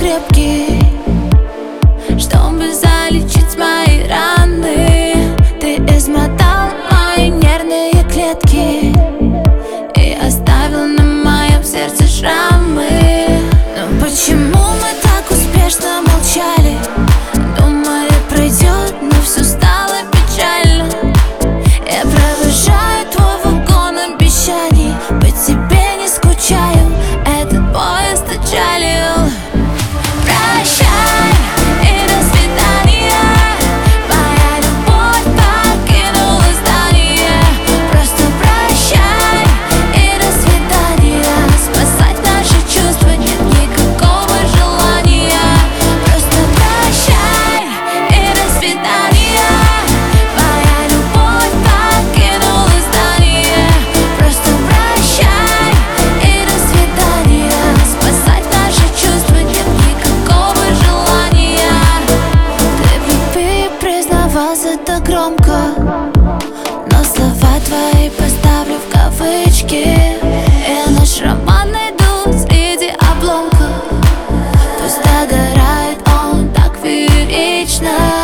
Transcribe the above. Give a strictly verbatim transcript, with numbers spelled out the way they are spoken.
крепкий, чтобы залечить мои раны. Ты измотал мои нервные клетки и оставил на моем сердце шрамы. Но почему мы так успешно молчали? Думали, пройдет, но все стало печально. Я провожаю твой вагон обещаний, по тебе не скучаю, этот поезд отчалил. Прощай и до свидания, моя любовь покинула здание. Просто прощай и до свидания, спасать наши чувства нет никакого желания. Просто прощай и до свидания, моя любовь покинула здание. Просто прощай и до свидания, спасать наши чувства нет никакого желания. Ты в любви признавался так громко, но слова твои поставлю в кавычки. Я наш роман найду среди обломков, пусть догорает он так феерично.